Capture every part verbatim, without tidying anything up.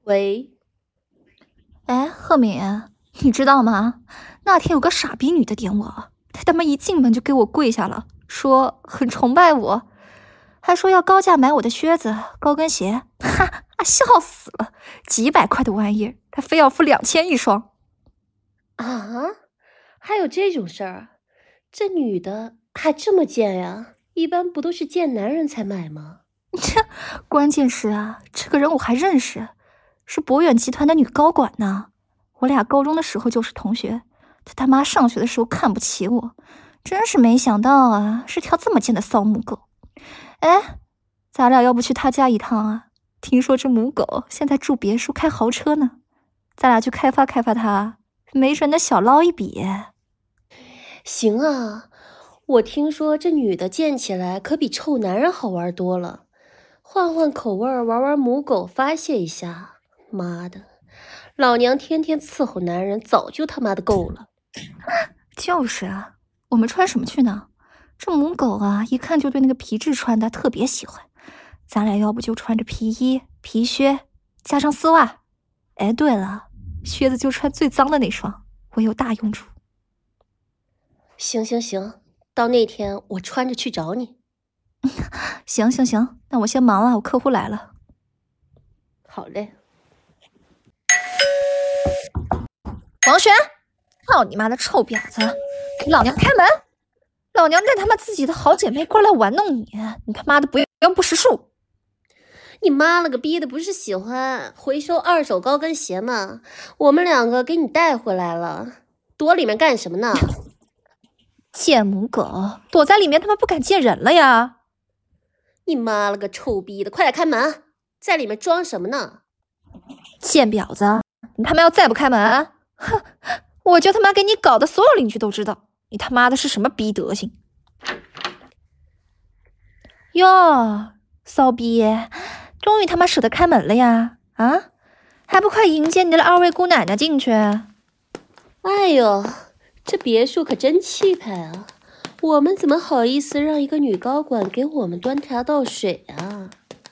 喂， 哎，赫敏，你知道吗？那天有个傻逼女的点我，她他妈一进门就给我跪下了，说很崇拜我，还说要高价买我的靴子、高跟鞋，哈，笑死了！几百块的玩意儿，她非要付两千一双。 啊，还有这种事儿？这女的还这么贱呀？一般不都是贱男人才买吗？ 切，关键是啊，这个人我还认识，是博远集团的女高管呢。我俩高中的时候就是同学，她他妈上学的时候看不起我，真是没想到啊，是条这么贱的骚母狗。哎，咱俩要不去她家一趟啊？听说这母狗现在住别墅开豪车呢，咱俩去开发开发她，没准能小捞一笔。 行啊，我听说这女的贱起来可比臭男人好玩多了，换换口味儿，玩玩母狗，发泄一下。妈的，老娘天天伺候男人，早就他妈的够了。 就是啊，我们穿什么去呢？这母狗啊，一看就对那个皮质穿搭特别喜欢。咱俩要不就穿着皮衣、皮靴，加上丝袜。哎，对了，靴子就穿最脏的那双，我有大用处。 行行行，到那天我穿着去找你。 行行行，那我先忙了，我客户来了。 好嘞。 王璇，操你妈的臭婊子，给老娘开门！老娘带他妈自己的好姐妹过来玩弄你，你他妈的不要不识数！ 你妈了个逼的，不是喜欢回收二手高跟鞋吗？我们两个给你带回来了，躲里面干什么呢？ 贱母狗，躲在里面他妈不敢见人了呀！ 你妈了个臭逼的，快点开门，在里面装什么呢？ 贱婊子，你他妈要再不开门，哼，我就他妈给你搞得所有邻居都知道你他妈的是什么逼德行！哟，骚逼，终于他妈舍得开门了呀！啊，还不快迎接你的二位姑奶奶进去！ 哎呦，这别墅可真气派啊！我们怎么好意思让一个女高管给我们端茶倒水啊？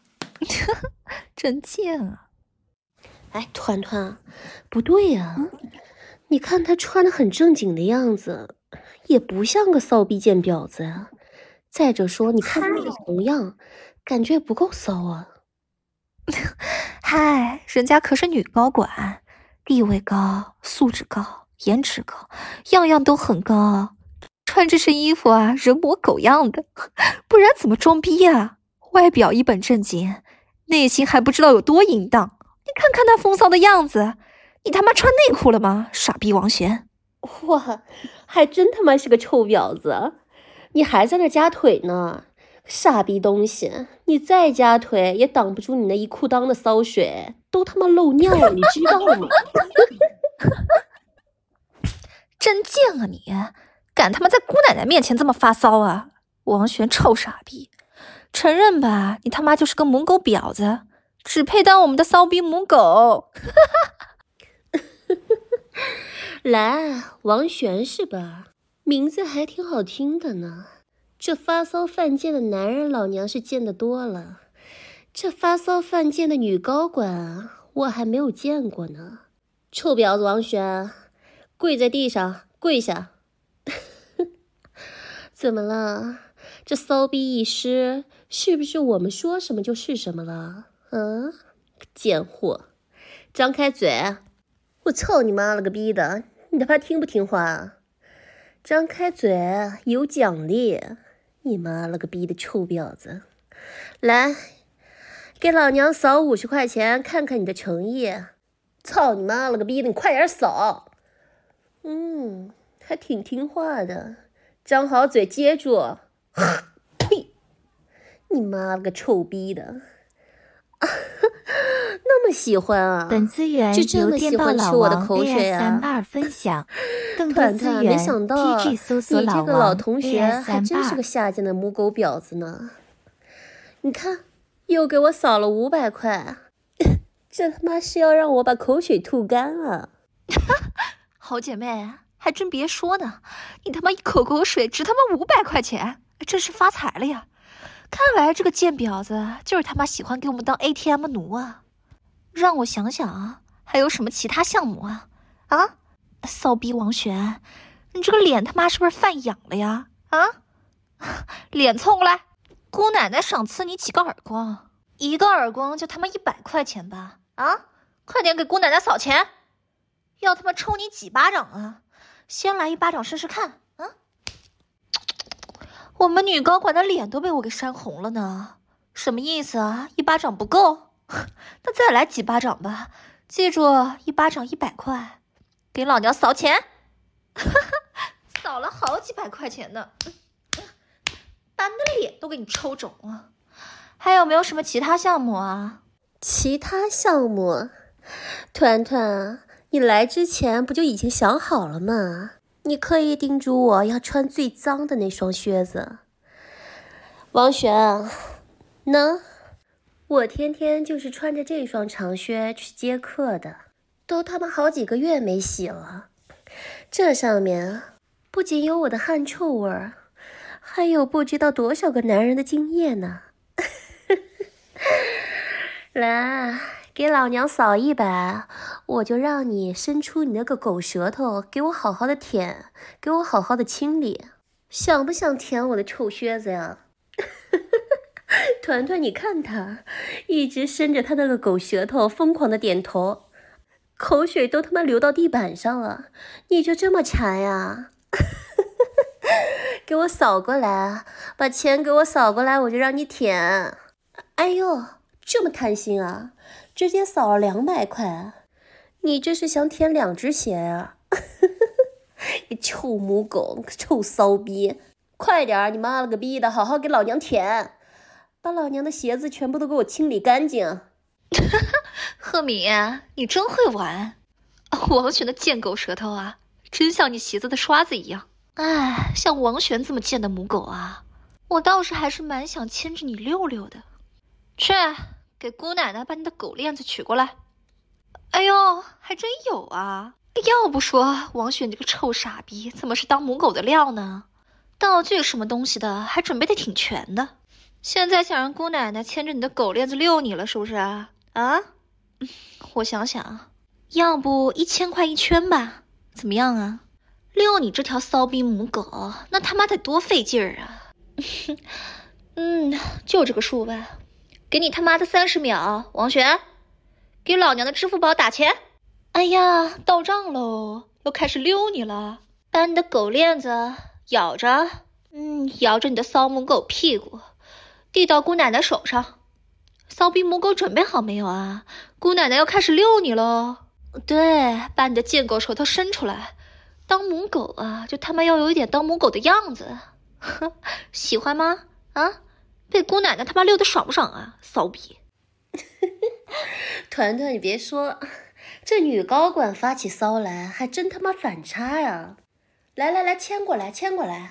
真贱啊！ 哎，团团，不对呀、啊嗯，你看她穿得很正经的样子，也不像个骚逼贱婊子呀、啊。再者说，你看她那个模样，感觉不够骚啊。 嗨，人家可是女高管，地位高，素质高，颜值高，样样都很高。穿这身衣服啊，人模狗样的，不然怎么装逼呀？外表一本正经，内心还不知道有多淫荡。你看看那风骚的样子，你他妈穿内裤了吗？傻逼王璇！ 哇，还真他妈是个臭婊子！你还在那夹腿呢，傻逼东西！你再夹腿也挡不住你那一裤裆的骚水，都他妈漏尿了，你知道吗？ 真贱啊你！敢他妈在姑奶奶面前这么发骚啊！王璇臭傻逼，承认吧，你他妈就是个母狗婊子，只配当我们的骚逼母狗。 来，王璇是吧？名字还挺好听的呢。这发骚犯贱的男人，老娘是见得多了。这发骚犯贱的女高管啊，我还没有见过呢。臭婊子王璇，跪在地上，跪下！怎么了？这骚逼一失，是不是我们说什么就是什么了？嗯，贱货，张开嘴！我操你妈了个逼的！你他妈听不听话？张开嘴，有奖励！你妈了个逼的臭婊子！来，给老娘扫五十块钱，看看你的诚意！操你妈了个逼的，你快点扫！嗯，还挺听话的。张好嘴，接住！呸！你妈了个臭逼的！那么喜欢啊！ 本资源由电报老王 A S M 二分享，更多资源 T G 搜索老王 A S M 二。 你这个老同学还真是个下贱的母狗婊子呢！你看，又给我扫了五百块，这他妈是要让我把口水吐干啊！ 好姐妹，还真别说呢，你他妈一口口水值他妈五百块钱，真是发财了呀！看来这个贱婊子就是他妈喜欢给我们当 A T M 奴啊！ 让我想想啊，还有什么其他项目啊？啊，骚逼王璇，你这个脸他妈是不是犯痒了呀？啊，脸凑过来，姑奶奶赏赐你几个耳光，一个耳光就他妈一百块钱吧？啊，快点给姑奶奶扫钱，要他妈抽你几巴掌啊！先来一巴掌试试看啊！我们女高管的脸都被我给扇红了呢，什么意思啊？一巴掌不够，那再来几巴掌吧。记住，一巴掌一百块，给老娘扫钱！扫了好几百块钱呢，把你的脸都给你抽肿了。还有没有什么其他项目啊？ 其他项目？团团，你来之前不就已经想好了吗？你刻意叮嘱我要穿最脏的那双靴子。王璇，呢？我天天就是穿着这双长靴去接客的，都他妈好几个月没洗了。这上面不仅有我的汗臭味儿，还有不知道多少个男人的精液呢。来，给老娘扫一把，我就让你伸出你那个狗舌头，给我好好的舔，给我好好的清理。想不想舔我的臭靴子呀？团团，你看他一直伸着他那个狗舌头，疯狂的点头，口水都他妈流到地板上了，你就这么馋呀？给我扫过来，把钱给我扫过来，我就让你舔。哎呦，这么贪心啊，直接扫了两百块，你这是想舔两只鞋呀？你臭母狗，臭骚逼，快点，你妈了个逼的，好好给老娘舔，把老娘的鞋子全部都给我清理干净。 赫敏，你真会玩，王璇的贱狗舌头啊，真像你鞋子的刷子一样。哎，像王璇这么贱的母狗啊，我倒是还是蛮想牵着你溜溜的。去，给姑奶奶把你的狗链子取过来。哎呦，还真有啊！要不说王璇你这个臭傻逼，怎么是当母狗的料呢？道具什么东西的还准备的挺全的。现在想让姑奶奶牵着你的狗链子遛你了，是不是啊？啊？我想想，要不一千块一圈吧？怎么样啊？遛你这条骚逼母狗，那他妈得多费劲儿啊！嗯，就这个数吧。给你他妈的三十秒，王璇，给老娘的支付宝打钱。哎呀，到账喽，又开始溜你了，把你的狗链子咬着，嗯，摇着你的骚母狗屁股，递到姑奶奶手上。骚逼母狗准备好没有啊？姑奶奶要开始遛你喽。对，把你的贱狗舌头伸出来，当母狗啊，就他妈要有一点当母狗的样子。喜欢吗？啊？被姑奶奶他妈溜得爽不爽啊？骚逼！ 团团，你别说，这女高管发起骚来还真他妈反差呀！来来来，牵过来，牵过来。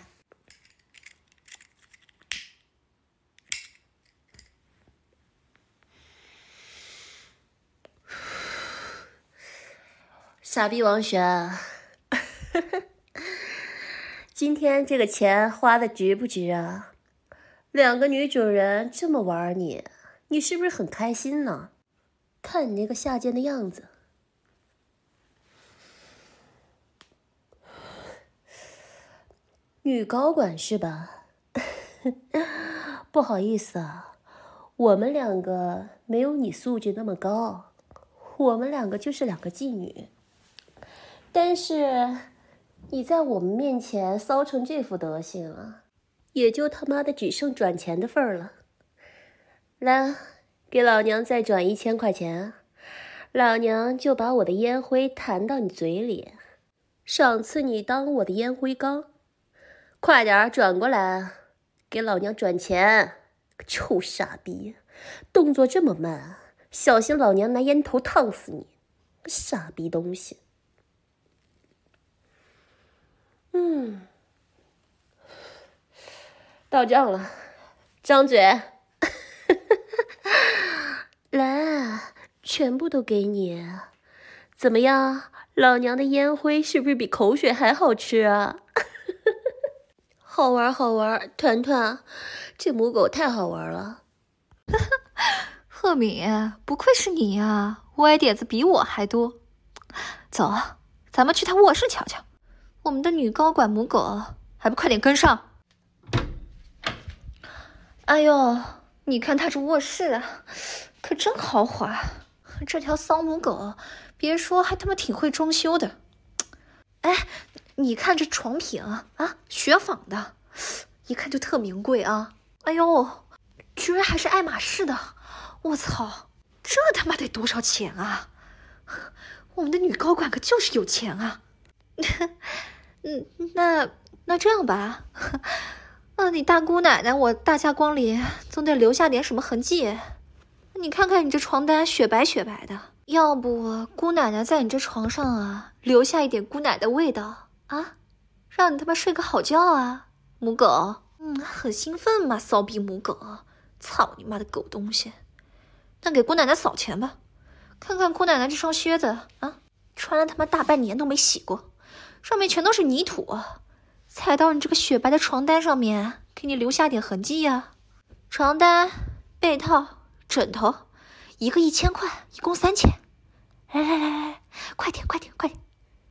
傻逼王璇，今天这个钱花的值不值啊？两个女主人这么玩你，你是不是很开心呢？看你那个下贱的样子。女高管是吧？不好意思啊，我们两个没有你素质那么高，我们两个就是两个妓女。但是你在我们面前骚成这副德行啊，也就他妈的只剩转钱的份儿了。来，给老娘再转一千块钱，老娘就把我的烟灰弹到你嘴里，赏赐你当我的烟灰缸。快点转过来，给老娘转钱！臭傻逼，动作这么慢，小心老娘拿烟头烫死你！傻逼东西。嗯，到账了，张嘴。来，全部都给你。怎么样，老娘的烟灰是不是比口水还好吃啊？好玩好玩，团团，这母狗太好玩了。 赫敏，不愧是你呀，歪点子比我还多。走，咱们去他卧室瞧瞧。我们的女高管母狗还不快点跟上？哎呦，你看他这卧室啊，可真豪华。这条骚母狗，别说还他妈挺会装修的。哎，你看这床品啊，雪纺的，一看就特名贵啊。哎呦，居然还是爱马仕的，我操，这他妈得多少钱啊？我们的女高管可就是有钱啊。嗯，那那这样吧，那你大姑奶奶我大驾光临，总得留下点什么痕迹。你看看你这床单雪白雪白的，要不姑奶奶在你这床上啊留下一点姑奶的味道啊，让你他妈睡个好觉啊，母狗。嗯，很兴奋嘛，骚逼母狗，操你妈的狗东西！那给姑奶奶扫钱吧，看看姑奶奶这双靴子啊，穿了他妈大半年都没洗过，上面全都是泥土，踩到你这个雪白的床单上面，给你留下点痕迹呀。床单、被套、枕头，一个一千块，一共三千。来来来来，快点快点快点！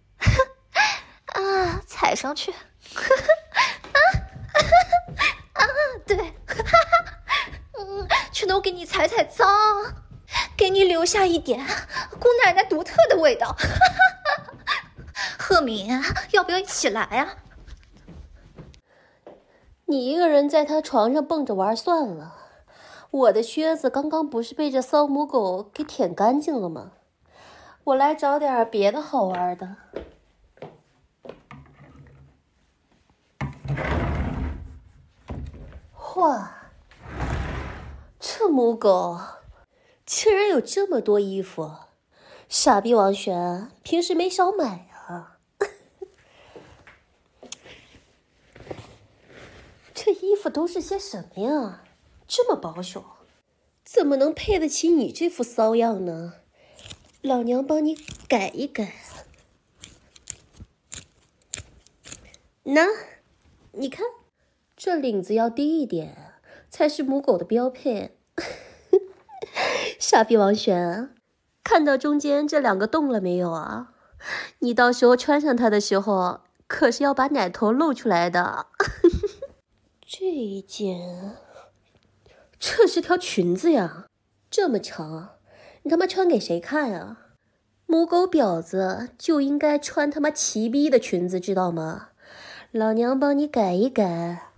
啊，踩上去！啊啊，对，嗯，全都给你踩踩脏，给你留下一点姑奶奶独特的味道。赫敏，要不要一起来啊？ 你一个人在他床上蹦着玩算了，我的靴子刚刚不是被这骚母狗给舔干净了吗？我来找点别的好玩的。哇，这母狗竟然有这么多衣服，傻逼王璇平时没少买啊。这衣服都是些什么呀？这么保守，怎么能配得起你这副骚样呢？老娘帮你改一改。那，你看，这领子要低一点，才是母狗的标配。傻逼王璇，看到中间这两个洞了没有啊？你到时候穿上它的时候，可是要把奶头露出来的。这一件，这是条裙子呀，这么长，你他妈穿给谁看啊？母狗婊子就应该穿他妈齐逼的裙子，知道吗？老娘帮你改一改。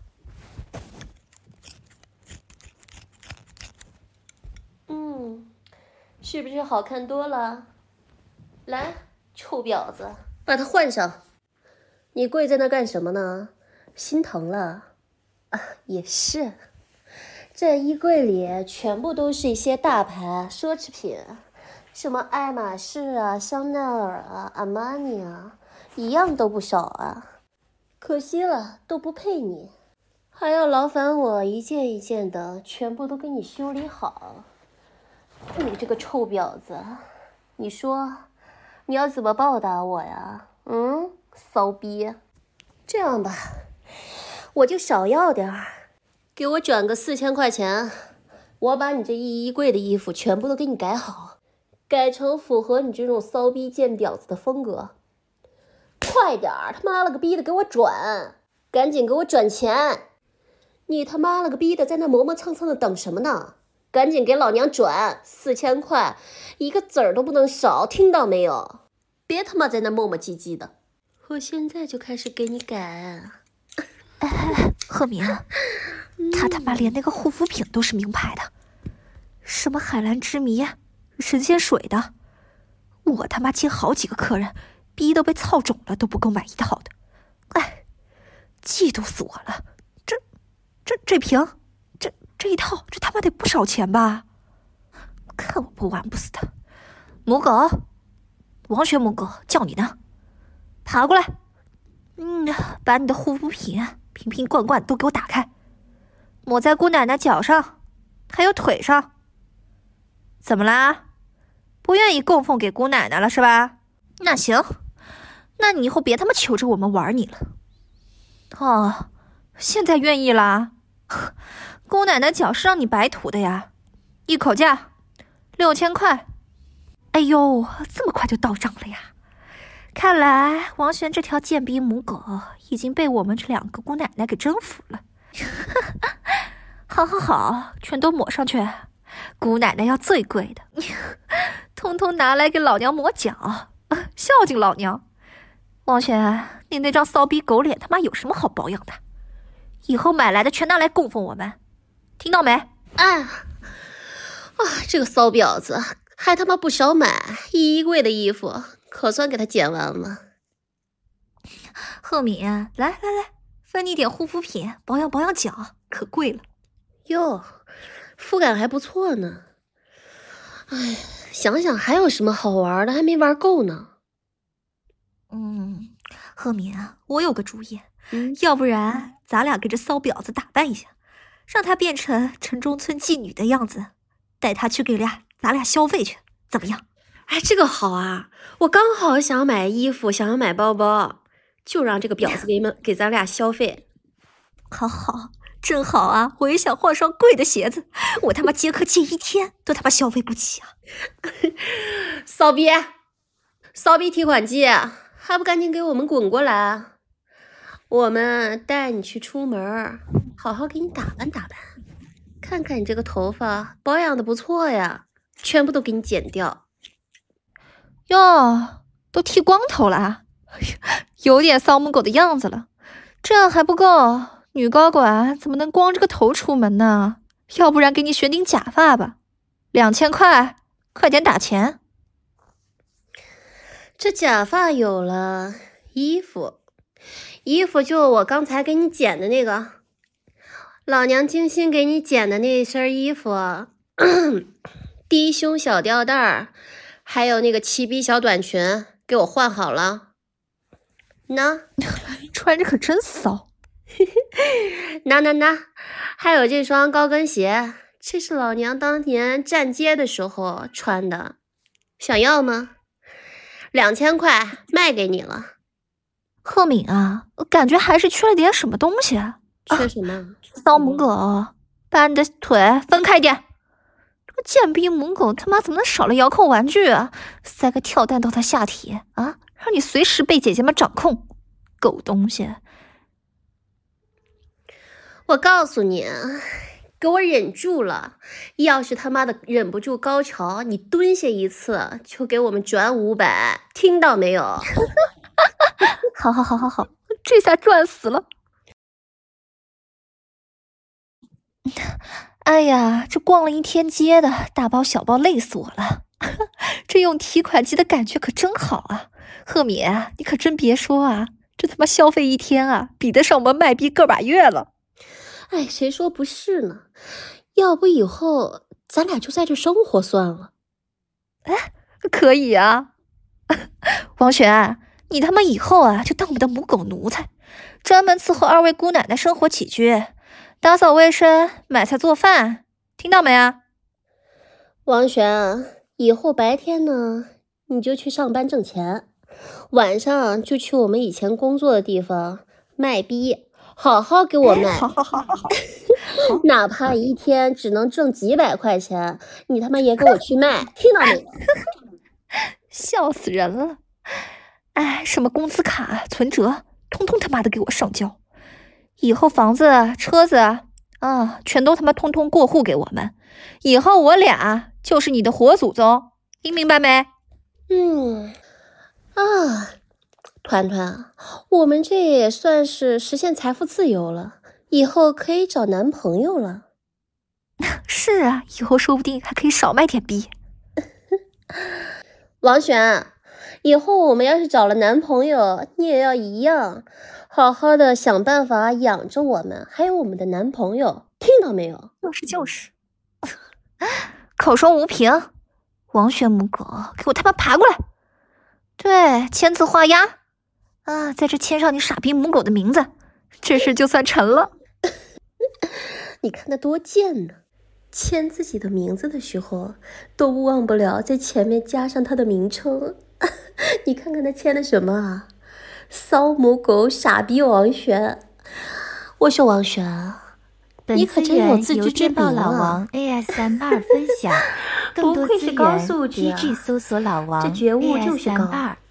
嗯，是不是好看多了？来，臭婊子，把它换上。你跪在那干什么呢？心疼了？啊，也是。这衣柜里全部都是一些大牌奢侈品，什么爱马仕啊、香奈儿啊、阿玛尼啊，一样都不少啊。可惜了，都不配你，还要劳烦我一件一件的全部都给你修理好。你这个臭婊子，你说你要怎么报答我呀？嗯，骚逼。这样吧，我就少要点儿，给我转个四千块钱，我把你这一衣柜的衣服全部都给你改好，改成符合你这种骚逼贱婊子的风格。快点儿，他妈了个逼的给我转，赶紧给我转钱！你他妈了个逼的在那磨磨蹭蹭的等什么呢？赶紧给老娘转四千块，一个子儿都不能少，听到没有？别他妈在那磨磨唧唧的，我现在就开始给你改。 哎哎，赫敏，他他妈连那个护肤品都是名牌的，什么海蓝之谜、神仙水的，我他妈接好几个客人，逼都被操肿了都不够买一套的，哎，嫉妒死我了！这、这、这瓶，这、这一套，这他妈得不少钱吧？看我不玩不死的！母狗，王璇母狗叫你呢，爬过来，嗯，把你的护肤品瓶瓶罐罐都给我打开，抹在姑奶奶脚上，还有腿上。怎么啦？不愿意供奉给姑奶奶了是吧？那行，那你以后别他妈求着我们玩你了。哦，现在愿意啦？姑奶奶脚是让你白涂的呀，一口价六千块。哎呦，这么快就到账了呀！看来王璇这条贱逼母狗已经被我们这两个姑奶奶给征服了。好好好，全都抹上去，姑奶奶要最贵的，通通拿来给老娘抹脚，孝敬老娘。王璇，你那张骚逼狗脸他妈有什么好保养的？以后买来的全拿来供奉我们，听到没？ 哎，啊，这个骚婊子还他妈不少买，一衣柜的衣服可算给他捡完了。 赫敏，来来来，分你点护肤品，保养保养脚，可贵了。 哟，肤感还不错呢。哎，想想还有什么好玩的，还没玩够呢。 嗯，赫敏啊，我有个主意， 嗯， 要不然咱俩给这骚婊子打扮一下，让她变成城中村妓女的样子，带她去给俩咱俩消费去，怎么样？ 哎，这个好啊！我刚好想买衣服，想要买包包，就让这个婊子给们给咱俩消费。 好好，正好啊！我也想换双贵的鞋子，我他妈接客接一天都他妈消费不起啊！ 骚逼，骚逼提款机，还不赶紧给我们滚过来！我们带你去出门，好好给你打扮打扮，看看你这个头发保养的不错呀，全部都给你剪掉。 哟，都剃光头了，有点骚母狗的样子了。这样还不够，女高管怎么能光着个头出门呢？要不然给你选顶假发吧，两千块，快点打钱。 这假发有了，衣服，衣服就我刚才给你剪的那个，老娘精心给你剪的那身衣服，低胸小吊带，还有那个齐逼小短裙，给我换好了。那穿着可真骚。 那那那，还有这双高跟鞋，这是老娘当年站街的时候穿的，想要吗？两千块卖给你了。 赫敏啊，我感觉还是缺了点什么东西。 缺什么？ 啊、骚母狗，把你的腿分开一点。这个贱逼母狗他妈怎么能少了遥控玩具啊？塞个跳蛋到他下体啊，让你随时被姐姐们掌控。狗东西！ 我告诉你，给我忍住了！要是他妈的忍不住高潮，你蹲下一次就给我们转五百，听到没有？ 好好好好好，这下赚死了！哎呀，这逛了一天街的，大包小包累死我了。这用提款机的感觉可真好啊！赫敏，你可真别说啊，这他妈消费一天啊，比得上我们卖逼个把月了。 哎，谁说不是呢？要不以后咱俩就在这生活算了。 哎，可以啊。王璇，你他妈以后啊就当我们的母狗奴才，专门伺候二位姑奶奶生活起居，打扫卫生，买菜做饭，听到没啊？ 王璇，以后白天呢你就去上班挣钱，晚上就去我们以前工作的地方卖逼。好好给我卖， 好好好好好， 哪怕一天只能挣几百块钱，你他妈也给我去卖，听到没有？ 笑死人了！哎，什么工资卡、存折，通通他妈的给我上交！以后房子、车子啊，全都他妈通通过户给我们。以后我俩就是你的活祖宗，听明白没？ 嗯，啊。团团，我们这也算是实现财富自由了，以后可以找男朋友了。 是啊，以后说不定还可以少卖点逼。 王璇，以后我们要是找了男朋友，你也要一样，好好的想办法养着我们，还有我们的男朋友，听到没有？ 就是就是，口说无凭。王璇母狗，给我他妈爬过来！对，签字画押。啊，在这签上你傻逼母狗的名字，这事就算成了。 你看他多贱呢，签自己的名字的时候都忘不了在前面加上他的名称。你看看他签的什么啊？骚母狗傻逼王璇。我说王璇，你可真有自知之明啊！ 本资源由电报老王 A S M R 分享。 更多不愧资是高素源， 质啊机智搜索老王这觉悟就是 A I 高三二。